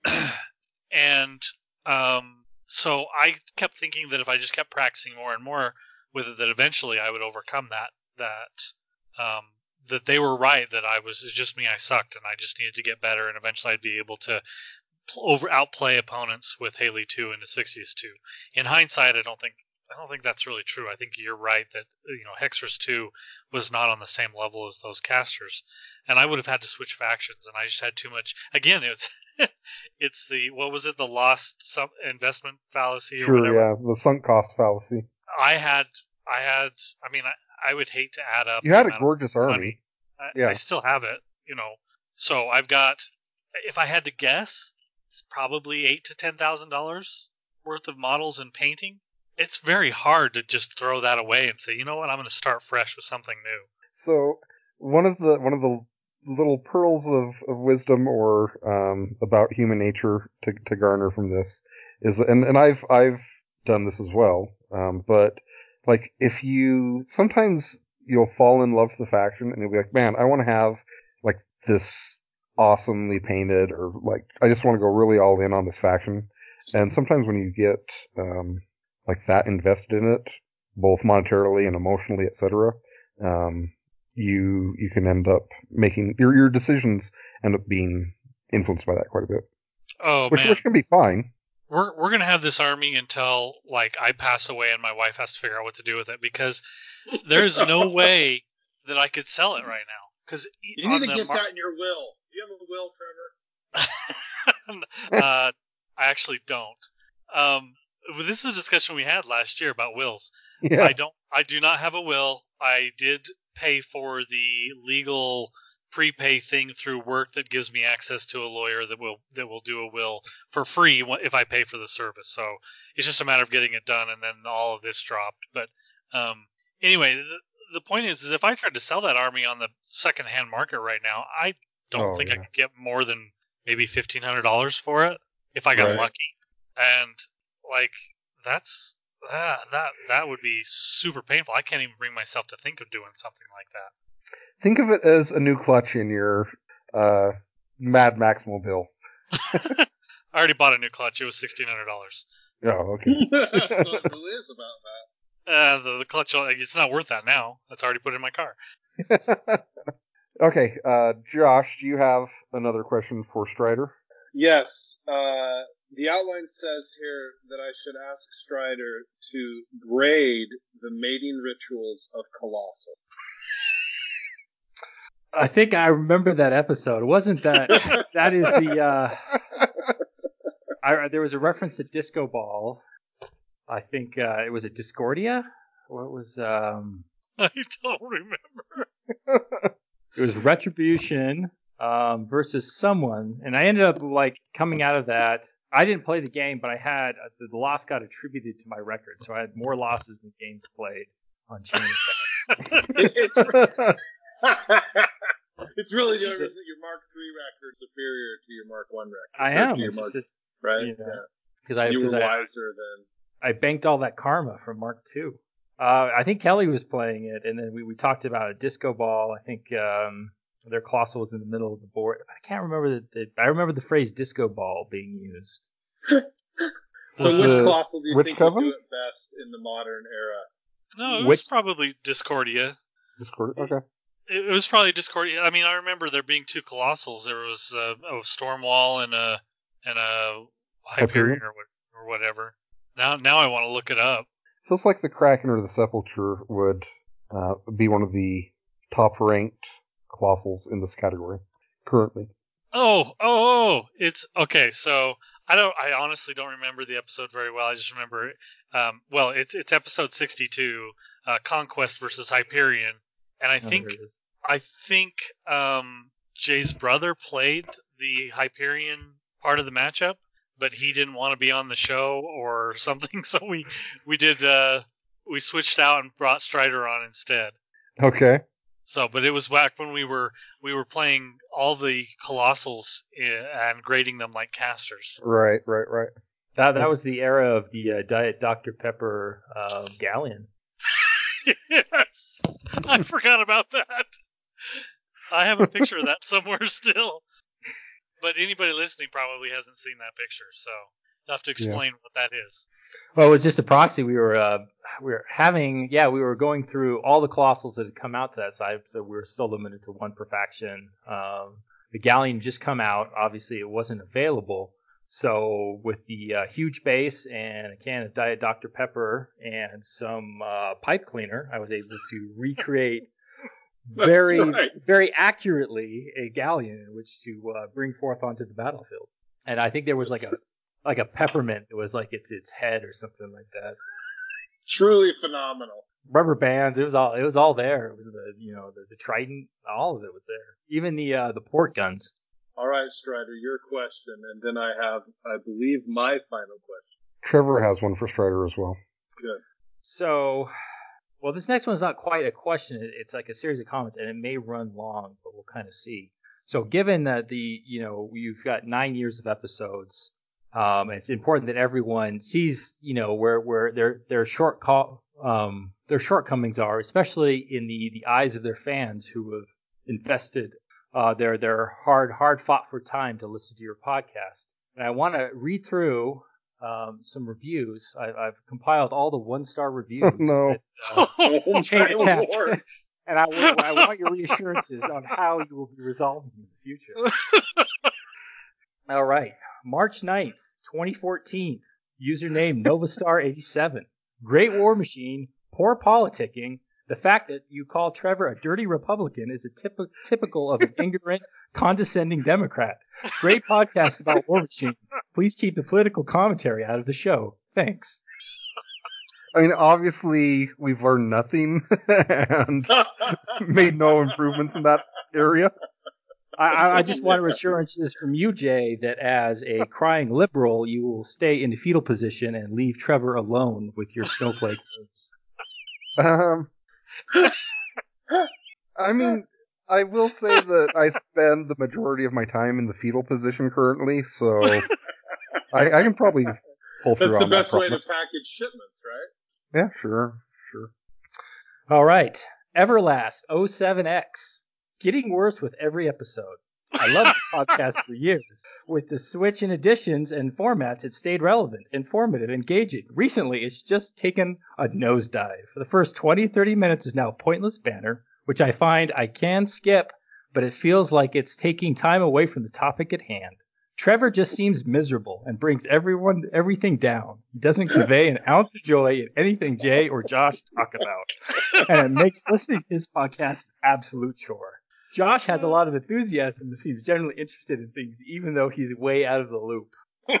and um, so I kept thinking that if I just kept practicing more and more with it, that eventually I would overcome that. That um, that they were right. That I was it's just me. I sucked, and I just needed to get better. And eventually, I'd be able to over outplay opponents with Haley two and Asphyxious two. In hindsight, I don't think I don't think that's really true. I think you're right that, you know, Hexorus two was not on the same level as those casters, and I would have had to switch factions, and I just had too much. Again, it's it's the what was it the lost sub investment fallacy or Sure, whatever. yeah, the sunk cost fallacy. I had I had I mean I, I would hate to add up. You had the a gorgeous amount of army. money. I, Yeah. I still have it, you know. So I've got, if I had to guess, it's probably eight to ten thousand dollars worth of models and painting. It's very hard to just throw that away and say, you know what, I'm going to start fresh with something new. So one of the one of the little pearls of, of wisdom or um, about human nature to, to garner from this is, and, and I've I've done this as well, um, but like if you sometimes you'll fall in love with the faction and you'll be like, man, I want to have like this awesomely painted, or like I just want to go really all in on this faction. And sometimes when you get um, like that invested in it, both monetarily and emotionally, et cetera, um, you you can end up making your your decisions end up being influenced by that quite a bit. Oh which, man, which can be fine. We're we're gonna have this army until like I pass away and my wife has to figure out what to do with it, because there's no way that I could sell it right now. Because you need to get mar- that in your will. Do you have a will, Trevor? uh, I actually don't. Um, this is a discussion we had last year about wills. Yeah. I don't. I do not have a will. I did pay for the legal prepay thing through work that gives me access to a lawyer that will that will do a will for free if I pay for the service. So it's just a matter of getting it done, and then all of this dropped. But um, anyway, the, the point is, is if I tried to sell that army on the secondhand market right now, I don't Oh, think yeah. I could get more than maybe fifteen hundred dollars for it if I got Right. lucky. And like that's that that that would be super painful. I can't even bring myself to think of doing something like that. Think of it as a new clutch in your uh, Mad Max mobile. I already bought a new clutch. It was sixteen hundred dollars. Oh, okay. So who is about that? Uh, the, the clutch, it's not worth that now. That's already put in my car. Okay, uh, Josh, do you have another question for Strider? Yes. Uh, the outline says here that I should ask Strider to grade the mating rituals of Colossal. I think I remember that episode. It wasn't that. That is the. Uh, I, there was a reference to Disco Ball. I think uh, it was a Discordia. What was? Um, I don't remember. it was Retribution um, versus someone, and I ended up like coming out of that. I didn't play the game, but I had uh, the loss got attributed to my record, so I had more losses than games played on Chain Attack. It, it's, it's really the only reason that your Mark three record is superior to your Mark one record. I Or am. to your It's Mark, just, right? you know, Yeah. because I, You were cause I, wiser than. I banked all that karma from Mark two. Uh, I think Kelly was playing it, and then we, we talked about a Disco Ball. I think um, their Colossal was in the middle of the board. I can't remember the, the I remember the phrase Disco Ball being used. So Was which it Colossal do you Witch think Coven? would do it best in the modern era? No, it Which- was probably Discordia. Discord. Okay. It, it was probably Discordia. I mean, I remember there being two Colossals. There was uh, a Stormwall and a and a Hyperion Hyperion? or, what, or whatever. Now, now I want to look it up. feels like the Kraken or the Sepulture would uh, be one of the top-ranked Colossals in this category currently. Oh, oh, oh! It's okay. So I don't. I honestly don't remember the episode very well. I just remember, um, well, it's it's episode sixty-two, uh, Conquest versus Hyperion, and I Oh, think there it is. I think um, Jay's brother played the Hyperion part of the matchup, but he didn't want to be on the show or something, so we we did uh, we switched out and brought Strider on instead. Okay. So, but it was back when we were we were playing all the Colossals and grading them like casters. Right, right, right. That that was the era of the uh, Diet Doctor Pepper um, Galleon. Yes, I forgot about that. I have a picture of that somewhere still. But anybody listening probably hasn't seen that picture, so I'll have to explain yeah. what that is. Well, it was just a proxy. We were uh, we were having, yeah, we were going through all the Colossals that had come out to that side, so we were still limited to one per faction. Um, the Galleon just come out. Obviously, it wasn't available. So with the uh, huge base and a can of Diet Doctor Pepper and some uh, pipe cleaner, I was able to recreate very, right. very accurately a Galleon in which to uh, bring forth onto the battlefield. And I think there was like a like a peppermint that was like its its head or something like that. Truly phenomenal. Rubber bands, it was all it was all there. It was the you know the, the Trident, all of it was there. Even the uh, the port guns. All right, Strider, your question, and then I have, I believe, my final question. Trevor has one for Strider as well. Good. So, well, this next one's not quite a question. It's like a series of comments, and it may run long, but we'll kind of see. So, given that the you know you've got nine years of episodes, um, it's important that everyone sees you know where where their their short call, um, their shortcomings are, especially in the the eyes of their fans who have invested. Uh, their their hard hard fought for time to listen to your podcast, and I want to read through um, some reviews. I, I've compiled all the one star reviews. Oh, no, that, uh, oh, chain attack, and I, I want your reassurances on how you will be resolving in the future. All right, March ninth, twenty fourteen. Username Novastar eighty-seven. Great War Machine. Poor politicking. The fact that you call Trevor a dirty Republican is a typ- typical of an ignorant, condescending Democrat. Great podcast about War Machine. Please keep the political commentary out of the show. Thanks. I mean, obviously, we've learned nothing and made no improvements in that area. I, I just want assurances from you, Jay, that as a crying liberal, you will stay in the fetal position and leave Trevor alone with your snowflake words. Um... I mean, I will say that I spend the majority of my time in the fetal position currently, so I, I can probably pull through That's on the best that way to promise. package shipments, right? Yeah, sure, sure. All right. Everlast oh seven X. Getting worse with every episode. I love this podcast for years. With the switch in editions and formats, it stayed relevant, informative, engaging. Recently, it's just taken a nosedive. For the first twenty, thirty minutes is now pointless banner, which I find I can skip, but it feels like it's taking time away from the topic at hand. Trevor just seems miserable and brings everyone everything down. He doesn't convey an ounce of joy in anything Jay or Josh talk about, and it makes listening to his podcast an absolute chore. Josh has a lot of enthusiasm and seems generally interested in things, even though he's way out of the loop. Oh,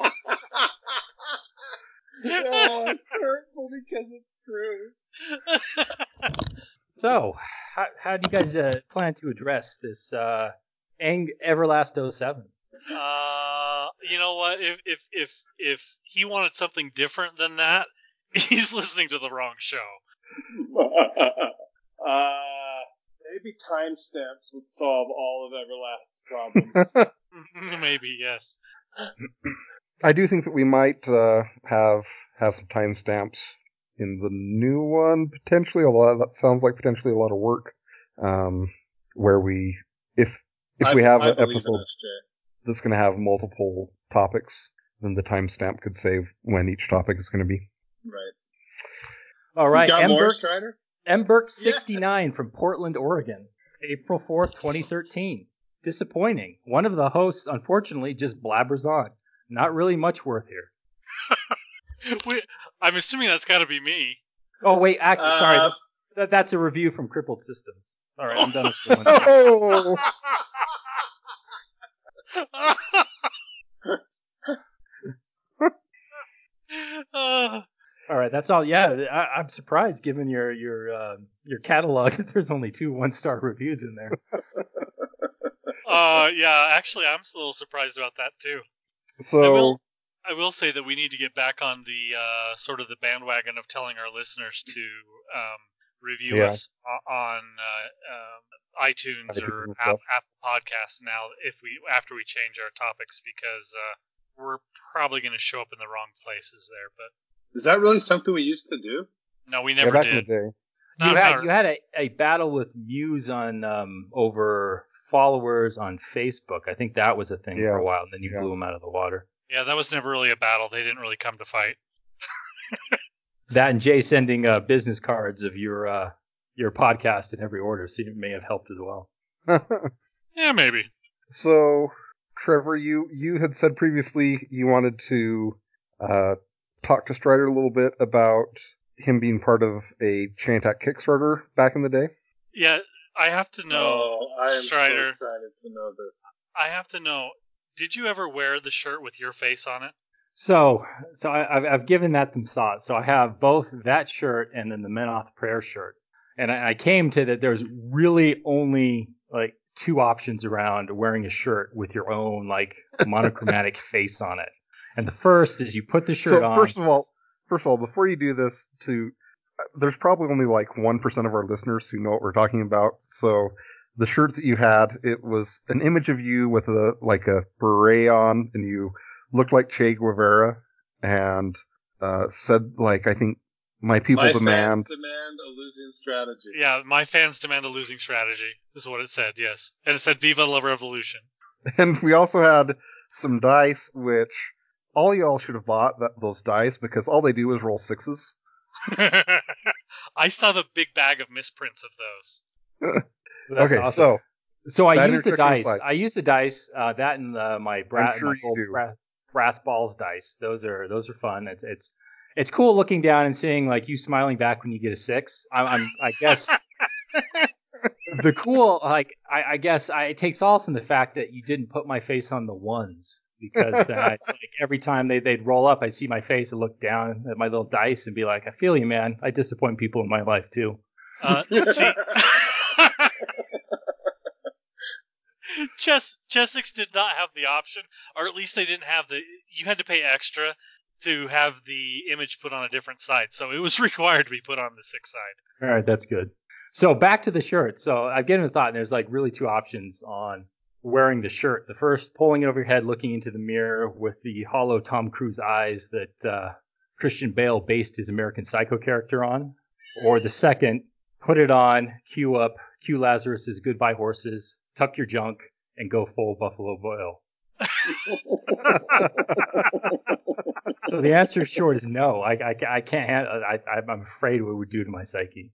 it's hurtful because it's true. So, how, how do you guys uh, plan to address this uh, Ang- Everlast oh seven? Uh, you know what? If if if if he wanted something different than that, he's listening to the wrong show. uh. Maybe timestamps would solve all of Everlast's problems. Maybe, yes. I do think that we might uh, have have some timestamps in the new one, potentially, although that sounds like potentially a lot of work. Um, where we, if if I, we have I an episode that's going to have multiple topics, then the timestamp could save when each topic is going to be. Right. All right, you got M. more, Burks, Strider? M. Burks sixty-nine yeah. from Portland, Oregon, April fourth, twenty thirteen. Disappointing. One of the hosts, unfortunately, just blabbers on. Not really much worth here. we, I'm assuming that's got to be me. Oh wait, actually, sorry, Uh, this, that, that's a review from Crippled Systems. All right, I'm done with the one. Oh, Uh, All right, that's all. Yeah, I, I'm surprised given your your uh, your catalog that there's only two one star reviews in there. uh, yeah, actually, I'm a little surprised about that too. I so will, I will say that we need to get back on the uh, sort of the bandwagon of telling our listeners to um, review Yeah. us o- on uh, um, iTunes iTunes or and App, stuff. Apple Podcasts now. If we after we change our topics, because uh, we're probably going to show up in the wrong places there. But Is that really something we used to do? no, we yeah, never back did. in the day. You Not- had not- you had a, a battle with Muse on um, over followers on Facebook. I think that was a thing for Yeah. a while, and then you Yeah. blew them out of the water. yeah, that was never really a battle. They didn't really come to fight. That and Jay sending uh, business cards of your uh, your podcast in every order, so it may have helped as well. Yeah, maybe. So, Trevor, you you had said previously you wanted to uh, talk to Strider a little bit about him being part of a Chain Attack Kickstarter back in the day. Yeah, I have to know, Oh, I am Strider. so excited to know this. I have to know. Did you ever wear the shirt with your face on it? So, so I, I've, I've given that some thought. So I have both that shirt and then the Menoth prayer shirt. And I, I came to that there's really only like two options around wearing a shirt with your own like monochromatic face on it. And the first is you put the shirt so on. first of all, first of all, before you do this, to there's probably only like one percent of our listeners who know what we're talking about. So the shirt that you had, it was an image of you with a like a beret on, and you looked like Che Guevara, and uh, said like I think my people My demand. fans demand a losing strategy. Yeah, my fans demand a losing strategy. This is what it said, yes. And it said, Viva la Revolution. And we also had some dice, which all y'all should have bought that, those dice because all they do is roll sixes. I still have a big bag of misprints of those. That's okay, awesome. so So I that use the intersection dice. aside. I use the dice. Uh, that and uh, my, bra- I'm sure my you gold do. bra- brass balls dice. Those are those are fun. It's it's it's cool looking down and seeing like you smiling back when you get a six. I'm, I'm I guess the cool like I, I guess I, it takes solace in the fact that you didn't put my face on the ones because then I, like every time they they'd roll up, I'd see my face and look down at my little dice and be like, I feel you, man. I disappoint people in my life too. Uh, see, Chess Chessex did not have the option, or at least they didn't have the. You had to pay extra to have the image put on a different side, so it was required to be put on the six side. All right, that's good. So back to the shirt. So I've given it a thought, and there's like really two options on wearing the shirt. The first, pulling it over your head, looking into the mirror with the hollow Tom Cruise eyes that uh, Christian Bale based his American Psycho character on. Or the second, put it on, cue up, cue Lazarus's Goodbye Horses, tuck your junk, and go full Buffalo Bill. So the answer short is no. I, I, I can't. hand- I, I'm afraid what it would do to my psyche.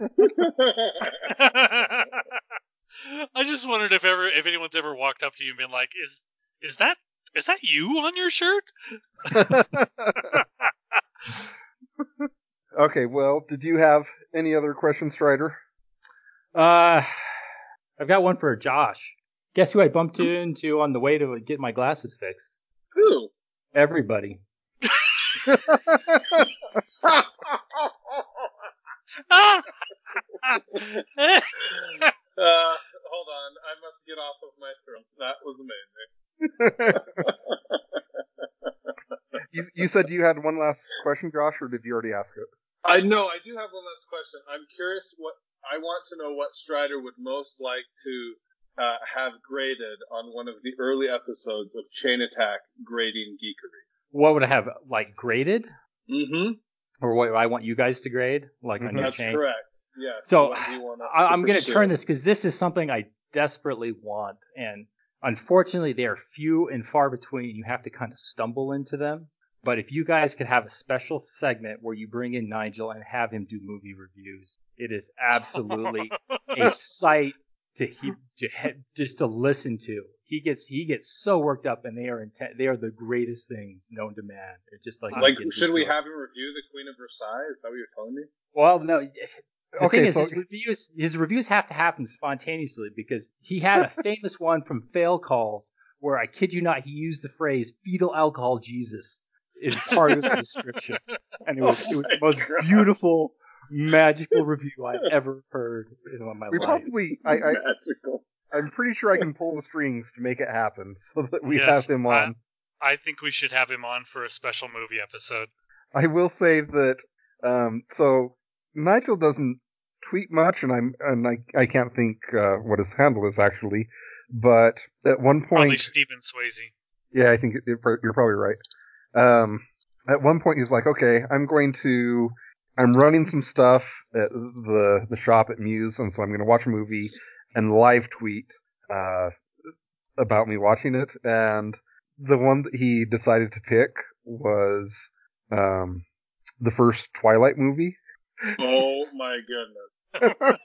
I just wondered if ever if anyone's ever walked up to you and been like, "Is is that is that you on your shirt?" Okay, well, did you have any other questions, Strider? Uh, I've got one for Josh. Guess who I bumped into on the way to get my glasses fixed? Who? Everybody. Uh, hold on. I must get off of my throne. That was amazing. you, you said you had one last question, Josh, or did you already ask it? I know. I do have one last question. I'm curious what I want to know what Strider would most like to uh, have graded on one of the early episodes of Chain Attack Grading Geekery. What would I have, like, graded? Mm-hmm. Or what I want you guys to grade? Like on your That's chain? correct. Yes. So What do you want us I, to I'm going to pursue? turn this because this is something I desperately want. And unfortunately, they are few and far between. You have to kind of stumble into them. But if you guys could have a special segment where you bring in Nigel and have him do movie reviews, it is absolutely a sight to, he, to he, just to listen to. he gets he gets so worked up, and they are inten- they are the greatest things known to man. It's just like like should we have him review The Queen of Versailles? Is that what you're telling me? Well, no. The Okay, thing is, so- his reviews his reviews have to happen spontaneously because he had a famous one from Fail Calls where I kid you not, he used the phrase "fetal alcohol Jesus" is part of the description, and it was it was the most beautiful, magical review I've ever heard in my We life. probably, I, I, Magical. I'm pretty sure I can pull the strings to make it happen so that we Yes, have him on. I, I think we should have him on for a special movie episode. I will say that, um, so Nigel doesn't tweet much, and I'm, and I, I can't think uh, what his handle is actually, but at one Probably point, Stephen Swayze. yeah, I think it, it, you're probably right. Um, at one point, he was like, "Okay, I'm going to, I'm running some stuff at the the shop at Muse, and so I'm going to watch a movie and live tweet uh, about me watching it." And the one that he decided to pick was um, the first Twilight movie. Oh my goodness.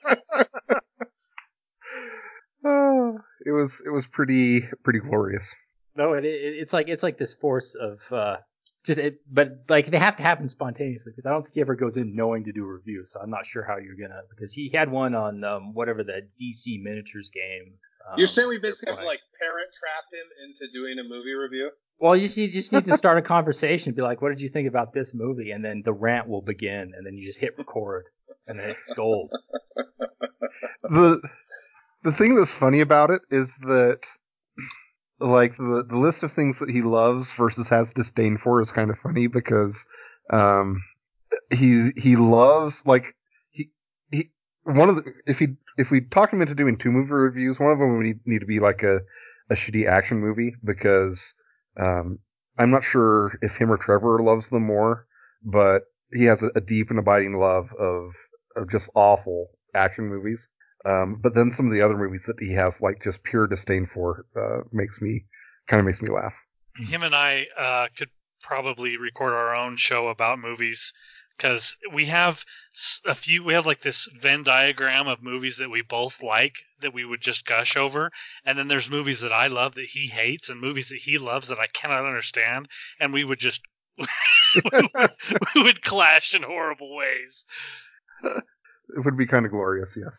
Oh, it was it was pretty pretty glorious. No, it, it it's like it's like this force of uh, just it, but like they have to happen spontaneously because I don't think he ever goes in knowing to do a review. So I'm not sure how you're gonna because he had one on um, whatever the D C miniatures game. Um, You're saying we basically have they're to like parent trap him into doing a movie review? Well, you just, you just need to start a conversation. Be like, what did you think about this movie? And then the rant will begin, and then you just hit record, and then it's gold. the The thing that's funny about it is that, like, the, the list of things that he loves versus has disdain for is kind of funny because, um, he, he loves, like, he, he, one of the, if he, if we talk him into doing two movie reviews, one of them would need, need to be like a, a shitty action movie because, um, I'm not sure if him or Trevor loves them more, but he has a, a deep and abiding love of, of just awful action movies. Um, but then some of the other movies that he has, like, just pure disdain for, uh, makes me, kind of makes me laugh. Him and I uh, could probably record our own show about movies because we have a few, we have like this Venn diagram of movies that we both like that we would just gush over. And then there's movies that I love that he hates and movies that he loves that I cannot understand. And we would just, we, would, we would clash in horrible ways. It would be kind of glorious, yes.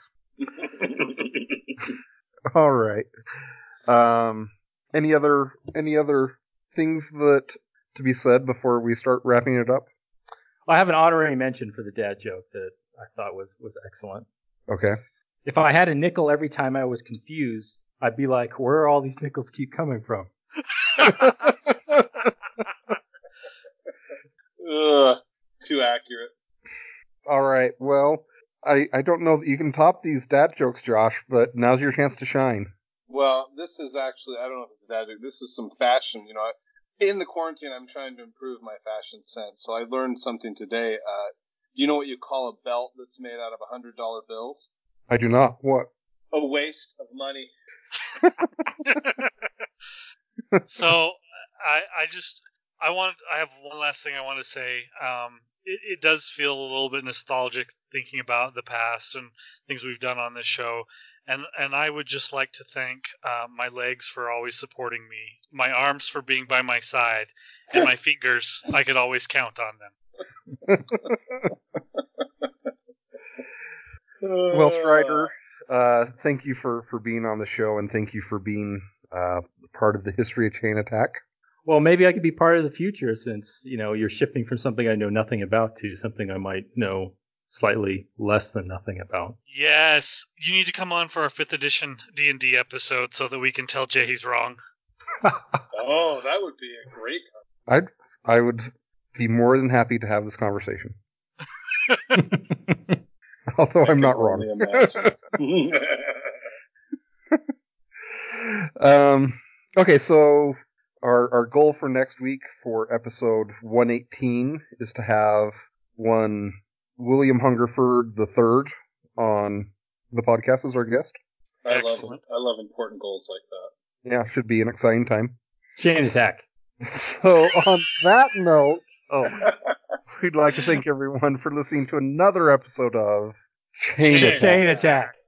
All right. Um, any other any other things that to be said before we start wrapping it up? Well, I have an honorary mention for the dad joke that I thought was was excellent. Okay. If I had a nickel every time I was confused, I'd be like, where are all these nickels keep coming from? Ugh, too accurate. All right. Well, I I don't know that you can top these dad jokes, Josh, but now's your chance to shine. Well, this is actually, I don't know if it's that, this is some fashion, you know. In the quarantine, I'm trying to improve my fashion sense. So I learned something today. Uh, do you know what you call a belt that's made out of one hundred dollar bills? I do not. What? A waste of money. So I I just I want I have one last thing I want to say. Um, it, it does feel a little bit nostalgic thinking about the past and things we've done on this show, and and I would just like to thank uh, my legs for always supporting me, my arms for being by my side, and my fingers. I could always count on them. Well, Strider, uh, thank you for, for being on the show, and thank you for being uh, part of the history of Chain Attack. Well, maybe I could be part of the future since, you know, you're shifting from something I know nothing about to something I might know slightly less than nothing about. Yes, you need to come on for our fifth edition D and D episode so that we can tell Jay he's wrong. Oh, that would be a great. I'd I would be more than happy to have this conversation. Although I'm not wrong. um. Okay, so our our goal for next week for episode one eighteen is to have one William Hungerford the third on the podcast as our guest. I love Excellent. I love important goals like that. Yeah, should be an exciting time. Chain Attack. So on that note, Oh, we'd like to thank everyone for listening to another episode of Chain Chain Attack. Chain Attack.